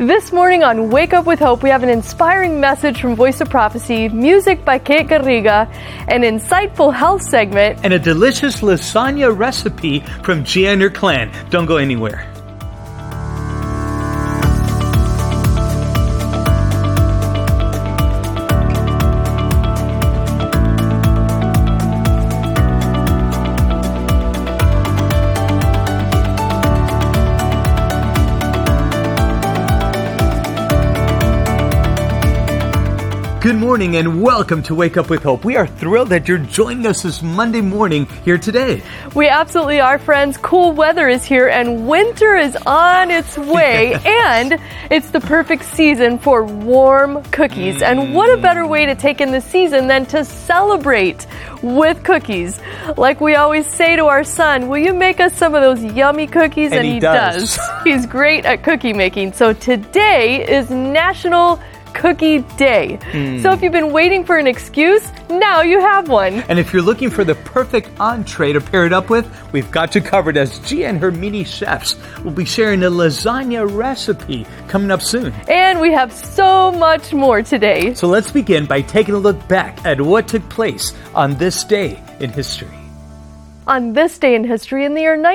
This morning on Wake Up with Hope, we have an inspiring message from Voice of Prophecy, music by Kate Garriga, an insightful health segment, and a delicious lasagna recipe from Gia and her clan. Don't go anywhere. Good morning and welcome to Wake Up with Hope. We are thrilled that you're joining us this Monday morning here today. We absolutely are, friends. Cool weather is here and winter is on its way. And it's the perfect season for warm cookies. And what a better way to take in the season than to celebrate with cookies. Like we always say to our son, will you make us some of those yummy cookies? And he does. He's great at cookie making. So today is National Cookie Day. So if you've been waiting for an excuse, now you have one. And if you're looking for the perfect entree to pair it up with, we've got you covered as Gia and her mini chefs will be sharing a lasagna recipe coming up soon. And we have so much more today. So let's begin by taking a look back at what took place on this day in history. On this day in history, in the year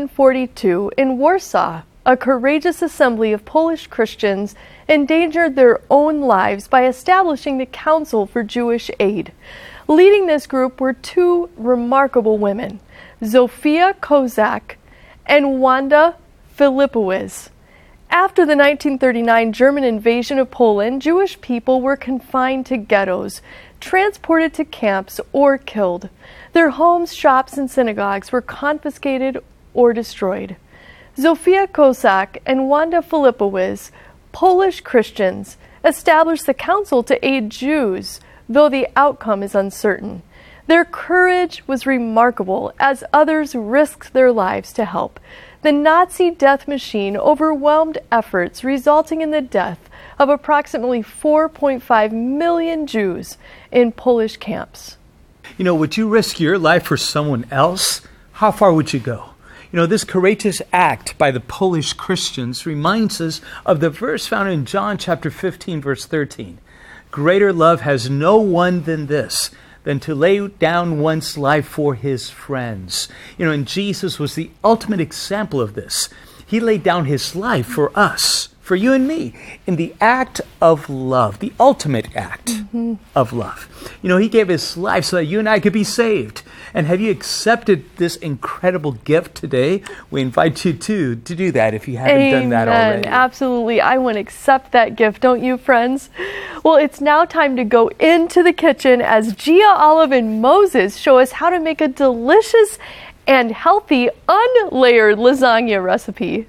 1942, in Warsaw, a courageous assembly of Polish Christians endangered their own lives by establishing the Council for Jewish Aid. Leading this group were two remarkable women, Zofia Kozak and Wanda Filipowicz. After the 1939 German invasion of Poland, Jewish people were confined to ghettos, transported to camps, or killed. Their homes, shops, and synagogues were confiscated or destroyed. Zofia Kozak and Wanda Filipowicz, Polish Christians, established the Council to aid Jews, though the outcome is uncertain. Their courage was remarkable as others risked their lives to help. The Nazi death machine overwhelmed efforts, resulting in the death of approximately 4.5 million Jews in Polish camps. You know, would you risk your life for someone else? How far would you go? You know, this courageous act by the Polish Christians reminds us of the verse found in John chapter 15, verse 13. Greater love has no one than this, than to lay down one's life for his friends. You know, and Jesus was the ultimate example of this. He laid down his life for us, for you and me, in the act of love, the ultimate act of love. You know, he gave his life so that you and I could be saved. And have you accepted this incredible gift today? We invite you to do that if you haven't done that already. Absolutely. I want to accept that gift, don't you, friends? Well, it's now time to go into the kitchen as Gia, Olive, and Moses show us how to make a delicious and healthy unlayered lasagna recipe.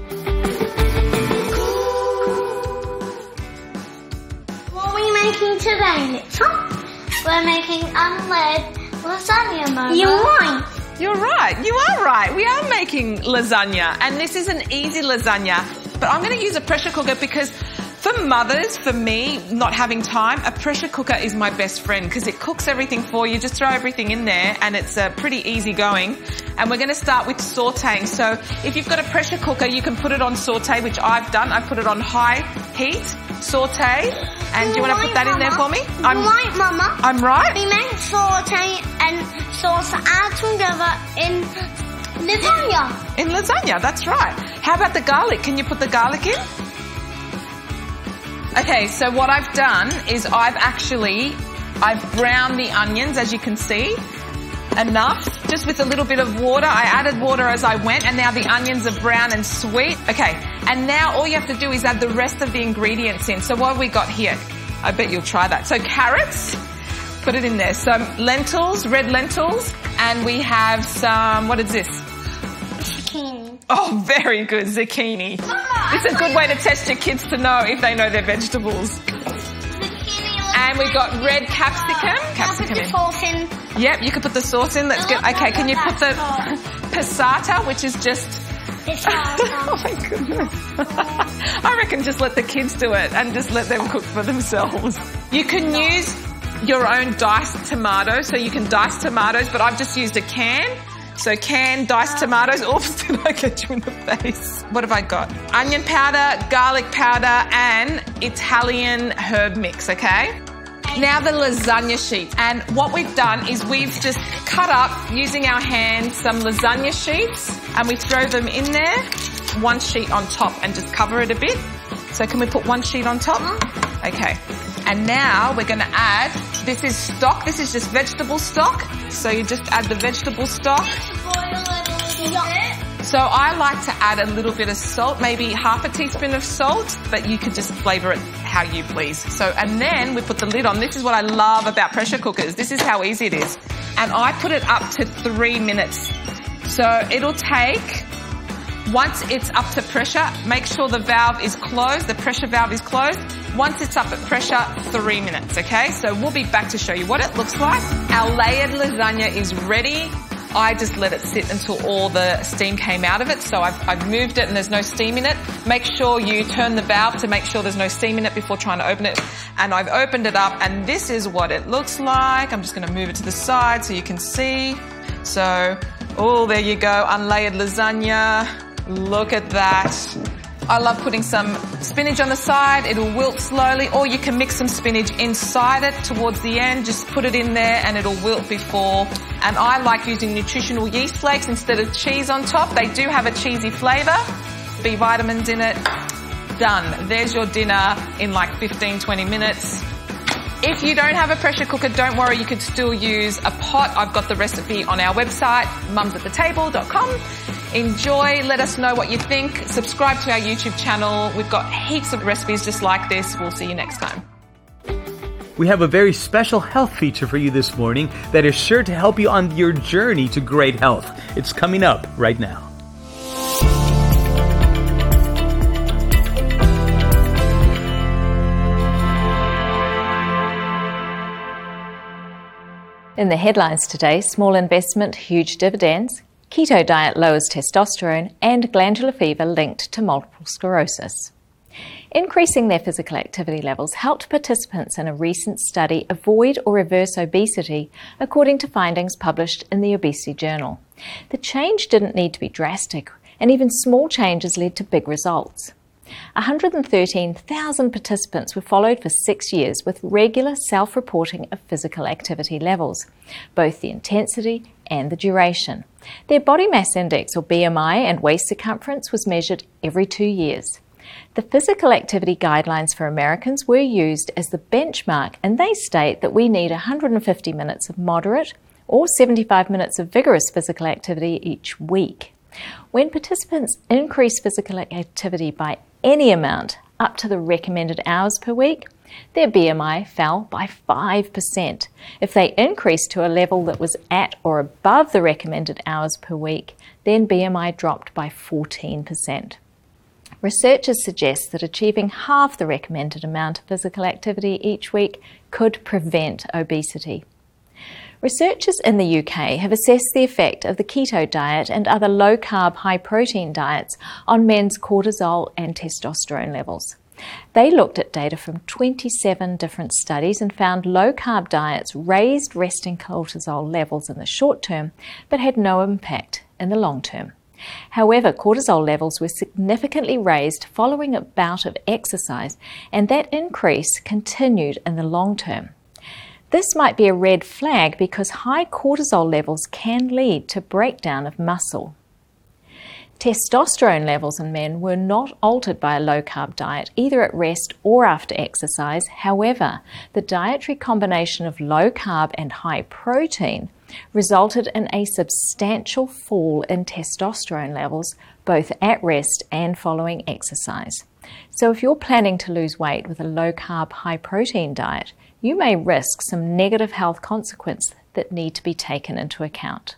What are we making today, Mitchell? We're making unlayered lasagna, Mama. You're right. You are right. We are making lasagna, and this is an easy lasagna. But I'm going to use a pressure cooker because for mothers, for me, not having time, a pressure cooker is my best friend because it cooks everything for you. Just throw everything in there, and it's pretty easy going. And we're going to start with sautéing. So if you've got a pressure cooker, you can put it on sauté, which I've done. I've put it on high heat, sauté. And do you want to put that in there for me? I'm right, Mama. I'm right? We make sauté and sauce add together in lasagna. In lasagna, that's right. How about the garlic? Can you put the garlic in? Okay, so what I've done is I've browned the onions, as you can see, enough, just with a little bit of water. I added water as I went, and now the onions are brown and sweet. Okay, and now all you have to do is add the rest of the ingredients in. So what have we got here? I bet you'll try that. So carrots, put it in there. Some lentils, red lentils, and we have some, what is this? Zucchini. Oh, very good, zucchini. It's a good way to test your kids to know if they know their vegetables. And we've got red capsicum. Capsicum in. Sauce in. Yep, you can put the sauce in. That's good. Okay, can you put the passata, which is just... Oh my goodness. I reckon just let the kids do it and just let them cook for themselves. You can use your own diced tomatoes, so you can dice tomatoes, but I've just used a can. So canned diced tomatoes. Oops, did I get you in the face? What have I got? Onion powder, garlic powder, and Italian herb mix, okay? Now the lasagna sheets. And what we've done is we've just cut up, using our hands, some lasagna sheets, and we throw them in there, one sheet on top, and just cover it a bit. So can we put one sheet on top? Okay. And now we're going to add, this is stock, this is just vegetable stock. So you just add the vegetable stock. So I like to add a little bit of salt, maybe half a teaspoon of salt, but you could just flavour it how you please. So, and then we put the lid on. This is what I love about pressure cookers. This is how easy it is. And I put it up to 3 minutes. So it'll take, once it's up to pressure, make sure the valve is closed, the pressure valve is closed. Once it's up at pressure, 3 minutes, okay? So we'll be back to show you what it looks like. Our layered lasagna is ready. I just let it sit until all the steam came out of it. So I've moved it and there's no steam in it. Make sure you turn the valve to make sure there's no steam in it before trying to open it. And I've opened it up and this is what it looks like. I'm just going to move it to the side so you can see. So, oh, there you go, unlayered lasagna. Look at that. I love putting some spinach on the side. It'll wilt slowly, or you can mix some spinach inside it towards the end. Just put it in there and it'll wilt before. And I like using nutritional yeast flakes instead of cheese on top. They do have a cheesy flavour. B vitamins in it. Done. There's your dinner in like 15, 20 minutes. If you don't have a pressure cooker, don't worry, you could still use a pot. I've got the recipe on our website, mumsathetable.com. Enjoy, let us know what you think. Subscribe to our YouTube channel. We've got heaps of recipes just like this. We'll see you next time. We have a very special health feature for you this morning that is sure to help you on your journey to great health. It's coming up right now. In the headlines today, small investment, huge dividends, keto diet lowers testosterone, and glandular fever linked to multiple sclerosis. Increasing their physical activity levels helped participants in a recent study avoid or reverse obesity, according to findings published in the Obesity Journal. The change didn't need to be drastic, and even small changes led to big results. 113,000 participants were followed for 6 years with regular self-reporting of physical activity levels, both the intensity and the duration. Their body mass index, or BMI, and waist circumference was measured every 2 years. The physical activity guidelines for Americans were used as the benchmark, and they state that we need 150 minutes of moderate or 75 minutes of vigorous physical activity each week. When participants increased physical activity by any amount up to the recommended hours per week, their BMI fell by 5%. If they increased to a level that was at or above the recommended hours per week, then BMI dropped by 14%. Researchers suggest that achieving half the recommended amount of physical activity each week could prevent obesity. Researchers in the UK have assessed the effect of the keto diet and other low-carb, high-protein diets on men's cortisol and testosterone levels. They looked at data from 27 different studies and found low-carb diets raised resting cortisol levels in the short term, but had no impact in the long term. However, cortisol levels were significantly raised following a bout of exercise, and that increase continued in the long term. This might be a red flag because high cortisol levels can lead to breakdown of muscle. Testosterone levels in men were not altered by a low-carb diet, either at rest or after exercise. However, the dietary combination of low-carb and high protein resulted in a substantial fall in testosterone levels, both at rest and following exercise. So if you're planning to lose weight with a low-carb, high-protein diet, you may risk some negative health consequences that need to be taken into account.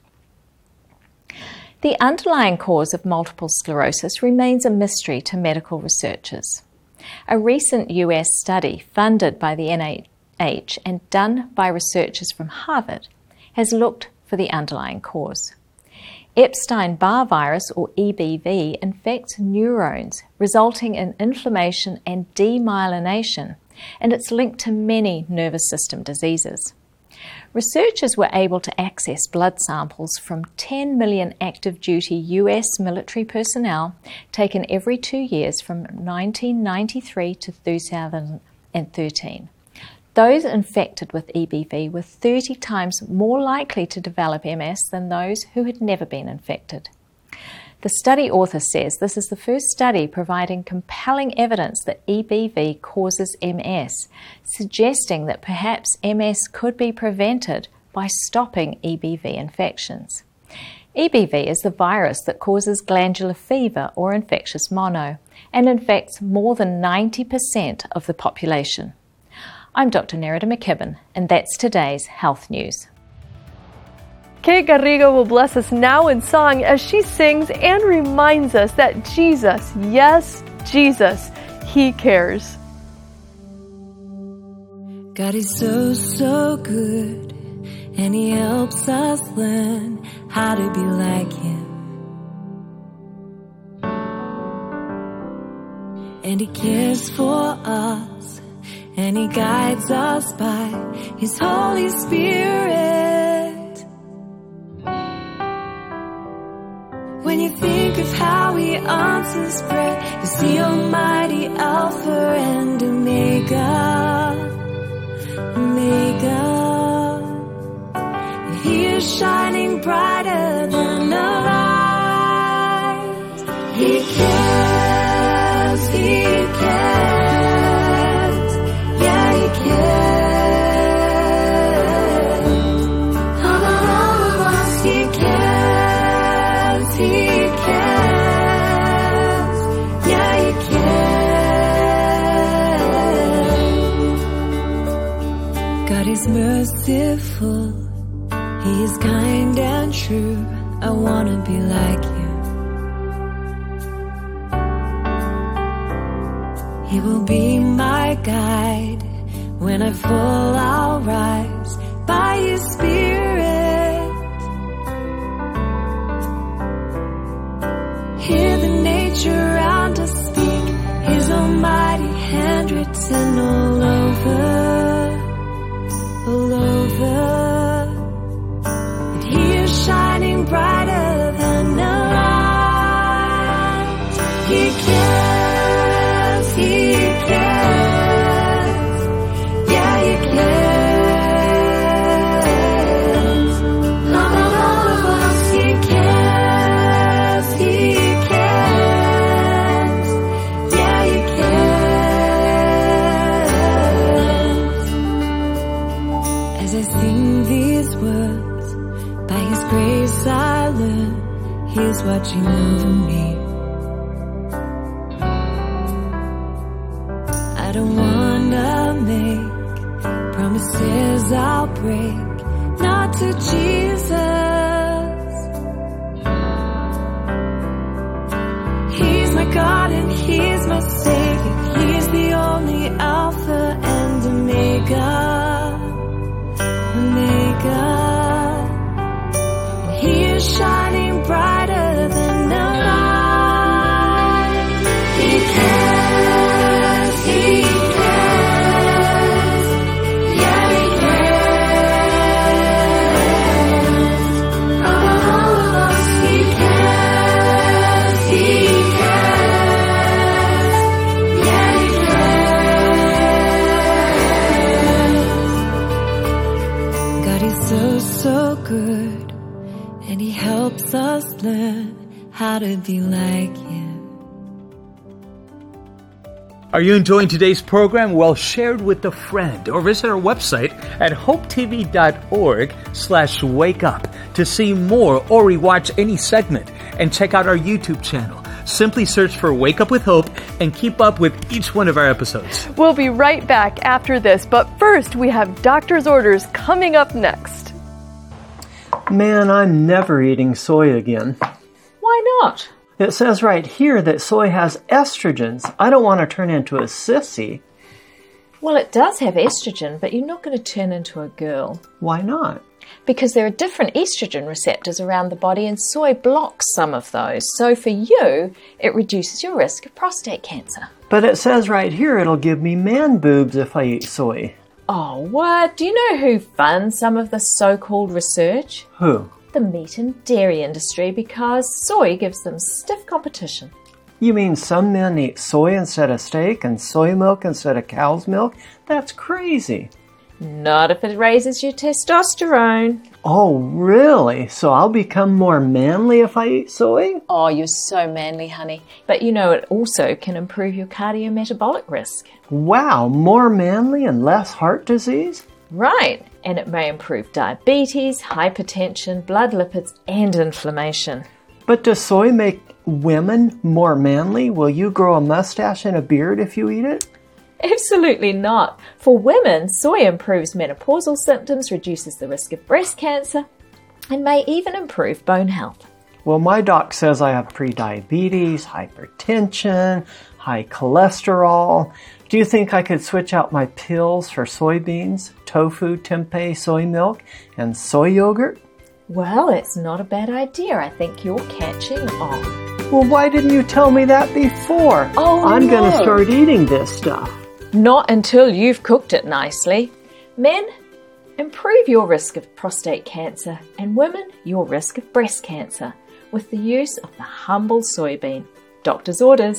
The underlying cause of multiple sclerosis remains a mystery to medical researchers. A recent US study funded by the NIH and done by researchers from Harvard has looked for the underlying cause. Epstein-Barr virus, or EBV, infects neurons, resulting in inflammation and demyelination, and it's linked to many nervous system diseases. Researchers were able to access blood samples from 10 million active-duty US military personnel taken every 2 years from 1993 to 2013. Those infected with EBV were 30 times more likely to develop MS than those who had never been infected. The study author says this is the first study providing compelling evidence that EBV causes MS, suggesting that perhaps MS could be prevented by stopping EBV infections. EBV is the virus that causes glandular fever or infectious mono and infects more than 90% of the population. I'm Dr. Nerida McKibben, and that's today's Health News. Kate Garrigo will bless us now in song as she sings and reminds us that Jesus, yes, Jesus, He cares. God is so good, and He helps us learn how to be like Him. And He cares for us, and He guides us by His Holy Spirit. When you think of how He answers prayer, He's the Almighty Alpha and Omega. And He is shining brighter than the light. He cares, He cares, yeah, He cares. All of us, He cares, He cares, yeah, He cares. God is merciful, He is kind and true. I wanna be like Him. He will be my guide. When I fall, I'll rise by His Spirit. Hear the nature around us speak, His almighty hand written all over. And He is shining brighter than the light. He cares, He cares, yeah, He cares. All of us, He cares, He cares, yeah, He cares. As I sing these words, by His grace I learn He is watching over me. I don't wanna make promises I'll break, not to Jesus. He's my God and He's my Savior. He's the only Alpha and Omega. And He is shining brighter than the light. He cares, He cares, yeah, He cares. All of us, He cares, He cares, yeah, He cares. God is so good, and He helps us learn how to be like Him. Are you enjoying today's program? Well, share it with a friend or visit our website at hopetv.org/wakeup to see more or rewatch any segment, and check out our YouTube channel. Simply search for Wake Up with Hope and keep up with each one of our episodes. We'll be right back after this, but first we have doctor's orders coming up next. Man, I'm never eating soy again. Why not? It says right here that soy has estrogens. I don't want to turn into a sissy. Well, it does have estrogen, but you're not going to turn into a girl. Why not? Because there are different estrogen receptors around the body, and soy blocks some of those. So for you, it reduces your risk of prostate cancer. But it says right here it'll give me man boobs if I eat soy. Oh, what? Do you know who funds some of the so-called research? Who? The meat and dairy industry, because soy gives them stiff competition. You mean some men eat soy instead of steak and soy milk instead of cow's milk? That's crazy. Not if it raises your testosterone. Oh, really? So I'll become more manly if I eat soy? Oh, you're so manly, honey. But you know it also can improve your cardiometabolic risk. Wow, more manly and less heart disease? Right, and it may improve diabetes, hypertension, blood lipids, and inflammation. But does soy make women more manly? Will you grow a mustache and a beard if you eat it? Absolutely not. For women, soy improves menopausal symptoms, reduces the risk of breast cancer, and may even improve bone health. Well, my doc says I have prediabetes, hypertension, high cholesterol. Do you think I could switch out my pills for soybeans, tofu, tempeh, soy milk, and soy yogurt? Well, it's not a bad idea. I think you're catching on. Well, why didn't you tell me that before? Oh, I'm going to no. start eating this stuff. Not until you've cooked it nicely. Men, improve your risk of prostate cancer, and women, your risk of breast cancer, with the use of the humble soybean. Doctor's orders.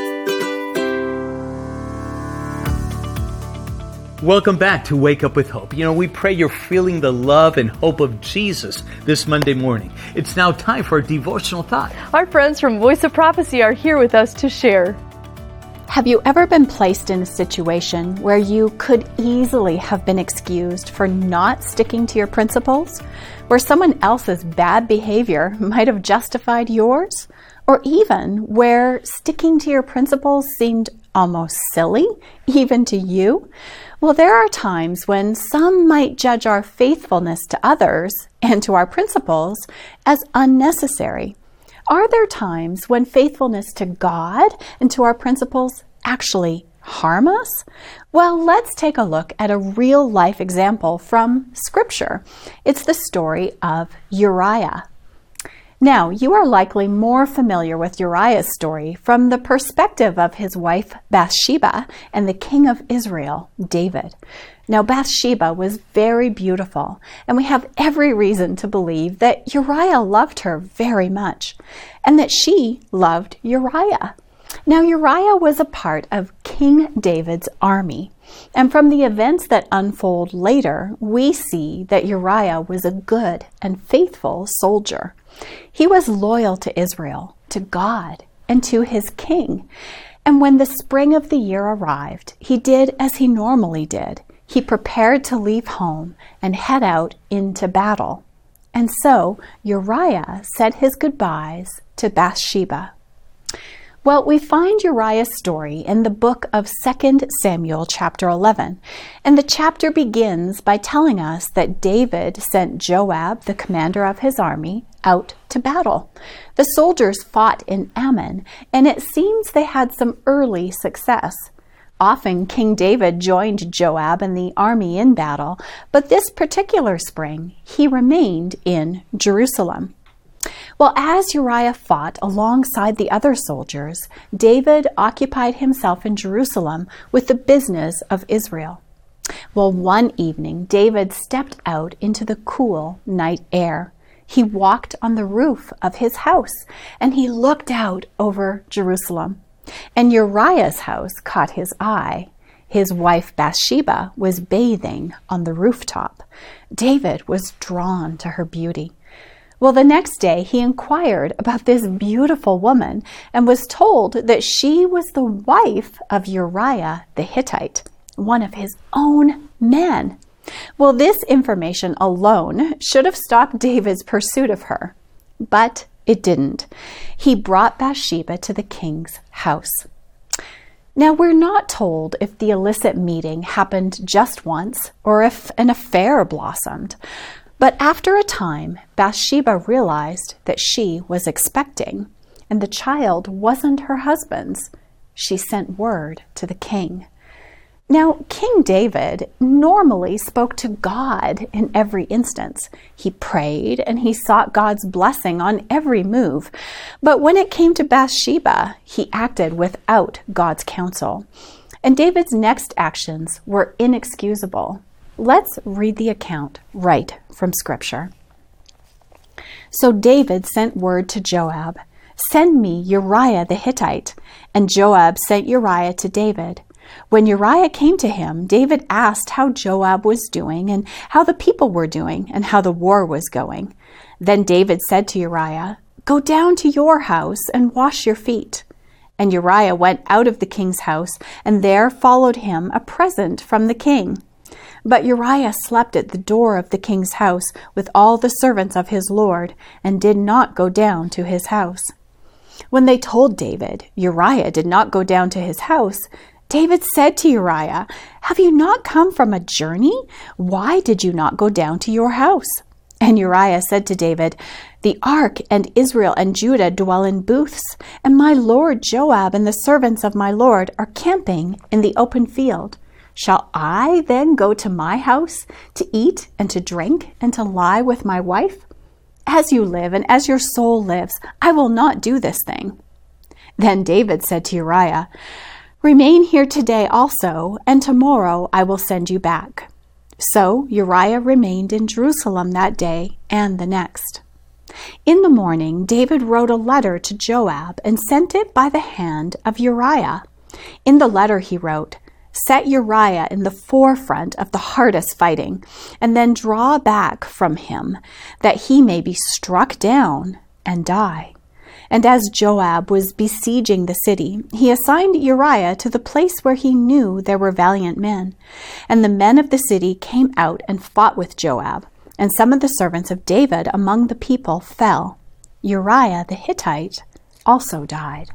Welcome back to Wake Up with Hope. You know, we pray you're feeling the love and hope of Jesus this Monday morning. It's now time for a devotional thought. Our friends from Voice of Prophecy are here with us to share. Have you ever been placed in a situation where you could easily have been excused for not sticking to your principles? Where someone else's bad behavior might have justified yours? Or even where sticking to your principles seemed almost silly, even to you? Well, there are times when some might judge our faithfulness to others and to our principles as unnecessary. Are there times when faithfulness to God and to our principles actually harm us? Well, let's take a look at a real-life example from Scripture. It's the story of Uriah. Now, you are likely more familiar with Uriah's story from the perspective of his wife Bathsheba and the king of Israel, David. Now, Bathsheba was very beautiful, and we have every reason to believe that Uriah loved her very much, and that she loved Uriah. Now, Uriah was a part of King David's army, and from the events that unfold later, we see that Uriah was a good and faithful soldier. He was loyal to Israel, to God, and to his king. And when the spring of the year arrived, he did as he normally did. He prepared to leave home and head out into battle. And so Uriah said his goodbyes to Bathsheba. Well, we find Uriah's story in the book of 2 Samuel chapter 11. And the chapter begins by telling us that David sent Joab, the commander of his army, out to battle. The soldiers fought in Ammon, and it seems they had some early success. Often King David joined Joab and the army in battle, but this particular spring he remained in Jerusalem. Well, as Uriah fought alongside the other soldiers, David occupied himself in Jerusalem with the business of Israel. Well, one evening, David stepped out into the cool night air. He walked on the roof of his house, and he looked out over Jerusalem. And Uriah's house caught his eye. His wife Bathsheba was bathing on the rooftop. David was drawn to her beauty. Well, the next day he inquired about this beautiful woman and was told that she was the wife of Uriah the Hittite, one of his own men. Well, this information alone should have stopped David's pursuit of her, but it didn't. He brought Bathsheba to the king's house. Now, we're not told if the illicit meeting happened just once or if an affair blossomed. But after a time, Bathsheba realized that she was expecting, and the child wasn't her husband's. She sent word to the king. Now, King David normally spoke to God in every instance. He prayed and he sought God's blessing on every move. But when it came to Bathsheba, he acted without God's counsel. And David's next actions were inexcusable. Let's read the account right from Scripture. So David sent word to Joab, "Send me Uriah the Hittite." And Joab sent Uriah to David. When Uriah came to him, David asked how Joab was doing and how the people were doing and how the war was going. Then David said to Uriah, "Go down to your house and wash your feet." And Uriah went out of the king's house, and there followed him a present from the king. But Uriah slept at the door of the king's house with all the servants of his lord, and did not go down to his house. When they told David Uriah did not go down to his house, David said to Uriah, "Have you not come from a journey? Why did you not go down to your house?" And Uriah said to David, "The ark and Israel and Judah dwell in booths, and my lord Joab and the servants of my lord are camping in the open field. Shall I then go to my house to eat and to drink and to lie with my wife? As you live and as your soul lives, I will not do this thing." Then David said to Uriah, "Remain here today also, and tomorrow I will send you back." So Uriah remained in Jerusalem that day and the next. In the morning, David wrote a letter to Joab and sent it by the hand of Uriah. In the letter he wrote, "Set Uriah in the forefront of the hardest fighting, and then draw back from him, that he may be struck down and die." And as Joab was besieging the city, he assigned Uriah to the place where he knew there were valiant men. And the men of the city came out and fought with Joab, and some of the servants of David among the people fell. Uriah the Hittite also died.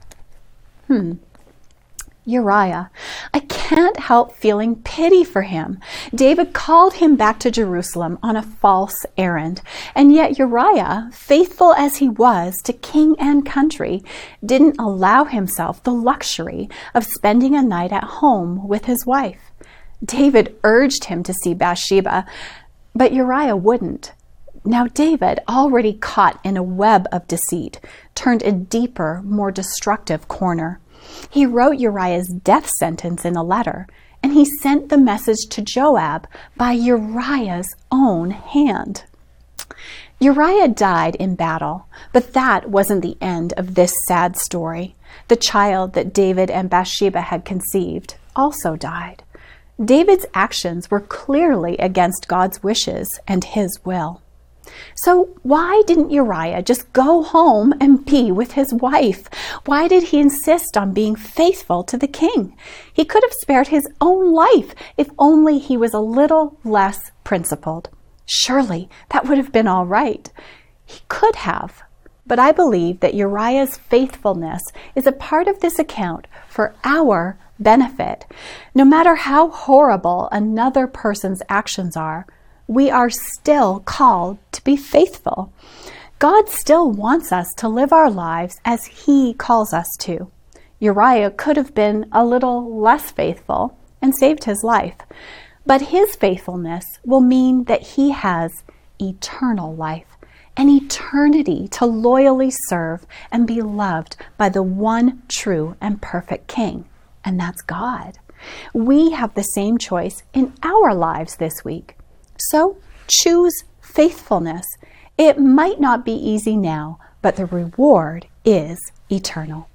Uriah. I can't help feeling pity for him. David called him back to Jerusalem on a false errand, and yet Uriah, faithful as he was to king and country, didn't allow himself the luxury of spending a night at home with his wife. David urged him to see Bathsheba, but Uriah wouldn't. Now David, already caught in a web of deceit, turned a deeper, more destructive corner. He wrote Uriah's death sentence in a letter, and he sent the message to Joab by Uriah's own hand. Uriah died in battle, but that wasn't the end of this sad story. The child that David and Bathsheba had conceived also died. David's actions were clearly against God's wishes and his will. So why didn't Uriah just go home and be with his wife? Why did he insist on being faithful to the king? He could have spared his own life if only he was a little less principled. Surely that would have been all right. He could have. But I believe that Uriah's faithfulness is a part of this account for our benefit. No matter how horrible another person's actions are, we are still called to be faithful. God still wants us to live our lives as He calls us to. Uriah could have been a little less faithful and saved his life, but his faithfulness will mean that he has eternal life, an eternity to loyally serve and be loved by the one true and perfect King, and that's God. We have the same choice in our lives this week. So choose faithfulness. It might not be easy now, but the reward is eternal.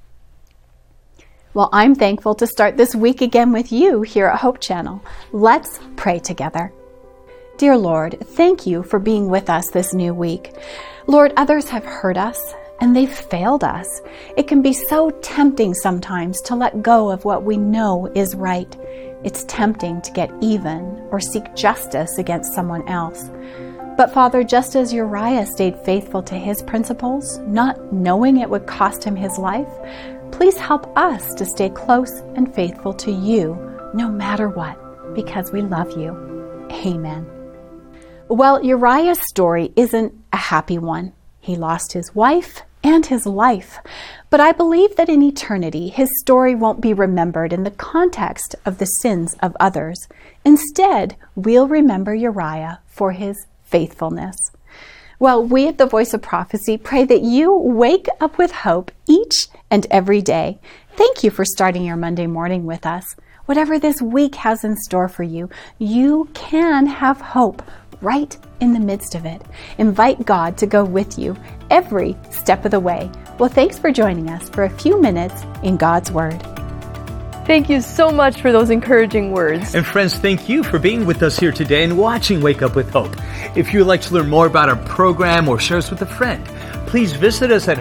Well, I'm thankful to start this week again with you here at Hope Channel. Let's pray together. Dear Lord, thank you for being with us this new week. Lord, others have hurt us and they've failed us. It can be so tempting sometimes to let go of what we know is right. It's tempting to get even or seek justice against someone else. But Father, just as Uriah stayed faithful to his principles, not knowing it would cost him his life, please help us to stay close and faithful to you no matter what, because we love you. Amen. Well, Uriah's story isn't a happy one. He lost his wife and his life. But I believe that in eternity, his story won't be remembered in the context of the sins of others. Instead, we'll remember Uriah for his faithfulness. Well, we at the Voice of Prophecy pray that you wake up with hope each and every day. Thank you for starting your Monday morning with us. Whatever this week has in store for you, you can have hope right in the midst of it. Invite God to go with you every step of the way. Well, thanks for joining us for a few minutes in God's Word. Thank you so much for those encouraging words. And friends, thank you for being with us here today and watching Wake Up with Hope. If you would like to learn more about our program or share us with a friend, please visit us at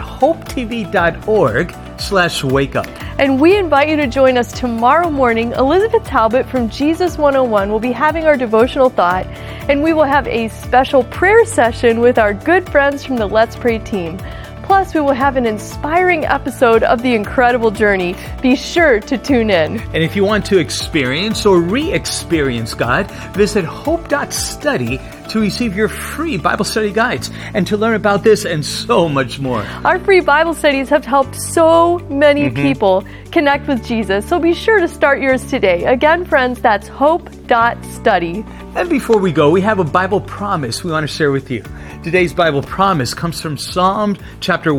hopetv.org/wakeup. And we invite you to join us tomorrow morning. Elizabeth Talbot from Jesus 101 will be having our devotional thought, and we will have a special prayer session with our good friends from the Let's Pray team. Plus, we will have an inspiring episode of The Incredible Journey. Be sure to tune in. And if you want to experience or re-experience God, visit hope.study to receive your free Bible study guides and to learn about this and so much more. Our free Bible studies have helped so many people connect with Jesus, so be sure to start yours today. Again, friends, that's hope.study. And before we go, we have a Bible promise we want to share with you. Today's Bible promise comes from Psalm chapter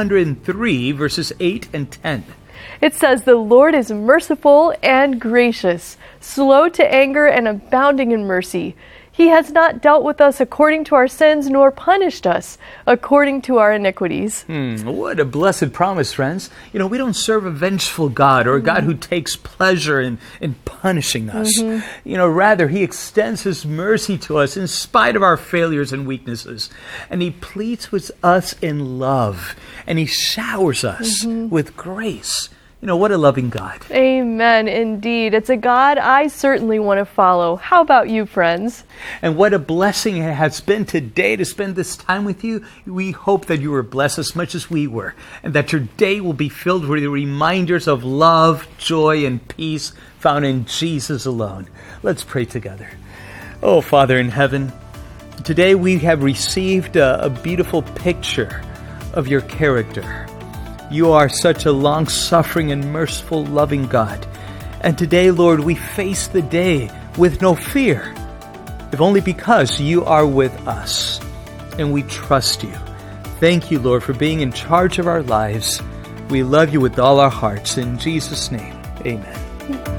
103, verses 8 and 10. It says, "The Lord is merciful and gracious, slow to anger and abounding in mercy. He has not dealt with us according to our sins, nor punished us according to our iniquities." What a blessed promise, friends. You know, we don't serve a vengeful God or a God who takes pleasure in punishing us. You know, rather, He extends His mercy to us in spite of our failures and weaknesses. And He pleads with us in love. And He showers us with grace. You know, what a loving God. Amen, indeed. It's a God I certainly want to follow. How about you, friends? And what a blessing it has been today to spend this time with you. We hope that you were blessed as much as we were, and that your day will be filled with reminders of love, joy, and peace found in Jesus alone. Let's pray together. Oh, Father in heaven, today we have received a beautiful picture of your character. You are such a long-suffering and merciful, loving God. And today, Lord, we face the day with no fear, if only because you are with us, and we trust you. Thank you, Lord, for being in charge of our lives. We love you with all our hearts. In Jesus' name, amen.